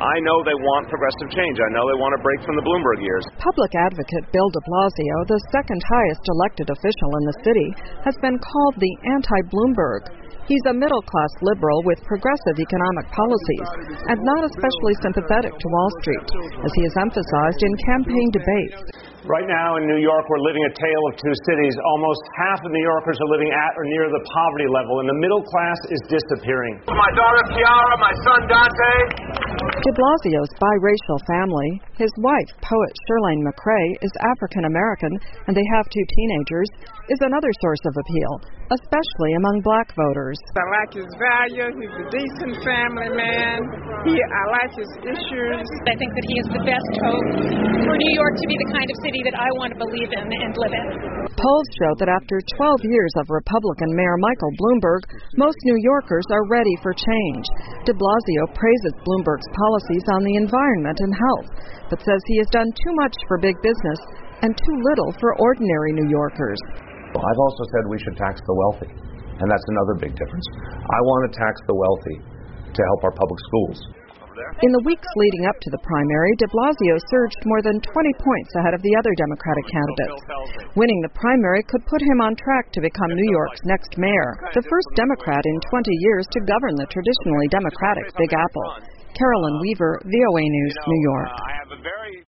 I know they want progressive change. I know they want a break from the Bloomberg years. Public advocate Bill de Blasio, the second highest elected official in the city, has been called the anti-Bloomberg. He's a middle-class liberal with progressive economic policies and not especially sympathetic to Wall Street, as he has emphasized in campaign debates. Right now in New York, we're living a tale of two cities. Almost half of New Yorkers are living at or near the poverty level, and the middle class is disappearing. My daughter Kiara, my son Dante. De Blasio's biracial family, his wife, poet Shirlane McRae, is African-American, and they have two teenagers, is another source of appeal, especially among black voters. I like his values. He's a decent family man. I like his issues. I think that he is the best hope for New York to be the kind of city that I want to believe in and live in. Polls show that after 12 years of Republican Mayor Michael Bloomberg, most New Yorkers are ready for change. De Blasio praises Bloomberg's policies on the environment and health, but says he has done too much for big business and too little for ordinary New Yorkers. I've also said we should tax the wealthy, and that's another big difference. I want to tax the wealthy to help our public schools. In the weeks leading up to the primary, de Blasio surged more than 20 points ahead of the other Democratic candidates. Winning the primary could put him on track to become New York's next mayor, the first Democrat in 20 years to govern the traditionally Democratic Big Apple. Carolyn Weaver, VOA News, New York.